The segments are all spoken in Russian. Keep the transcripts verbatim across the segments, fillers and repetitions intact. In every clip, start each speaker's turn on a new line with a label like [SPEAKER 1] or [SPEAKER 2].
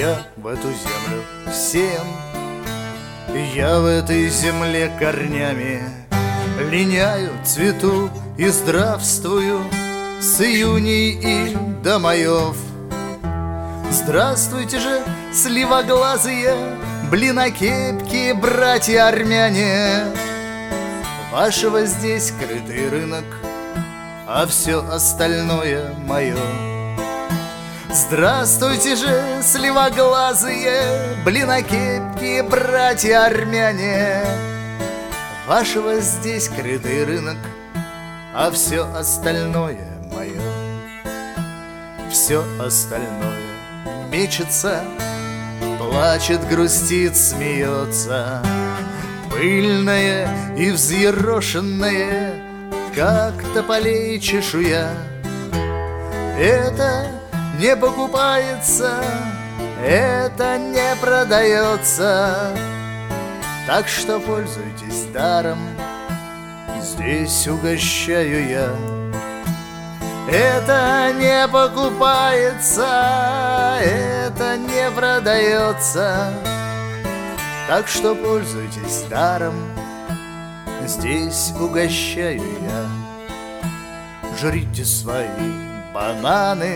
[SPEAKER 1] я в эту землю всем. Я в этой земле корнями линяю, цвету и здравствую с июней и до маев. Здравствуйте же, сливоглазые, блинокепки, братья-армяне. Вашего здесь крытый рынок, а все остальное мое. Здравствуйте же, сливоглазые, блинокепки, братья-армяне. Вашего здесь крытый рынок, а все остальное мое. Все остальное мечется, плачет, грустит, смеется, пыльное и взъерошенное, как тополей чешуя. Это не покупается, это не продается, так что пользуйтесь даром, здесь угощаю я. Это не покупается, это не продается, так что пользуйтесь даром, здесь угощаю я. Жрите свои бананы,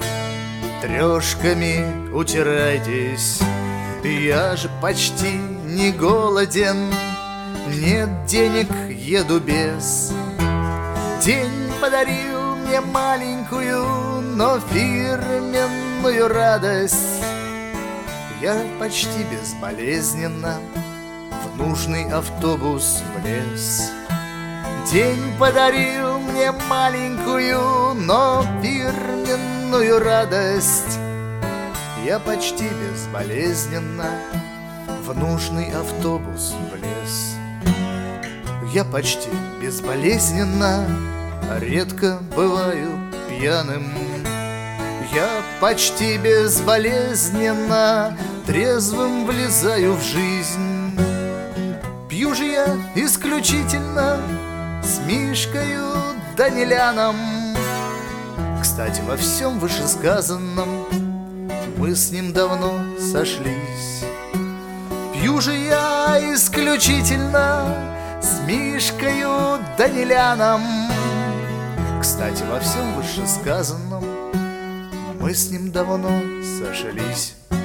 [SPEAKER 1] трешками утирайтесь, я же почти не голоден, нет денег, еду без. День подарил мне маленькую, но фирменную радость. Я почти безболезненно в нужный автобус влез. День подарил мне маленькую, но фирменную радость. Я почти безболезненно в нужный автобус влез. Я почти безболезненно редко бываю пьяным. Я почти безболезненно трезвым влезаю в жизнь. Пью же я исключительно с Мишкою Даниляном. Кстати, во всем вышесказанном мы с ним давно сошлись. Пью же я исключительно с Мишкою Даниляном. Кстати, во всем вышесказанном мы с ним давно сошлись.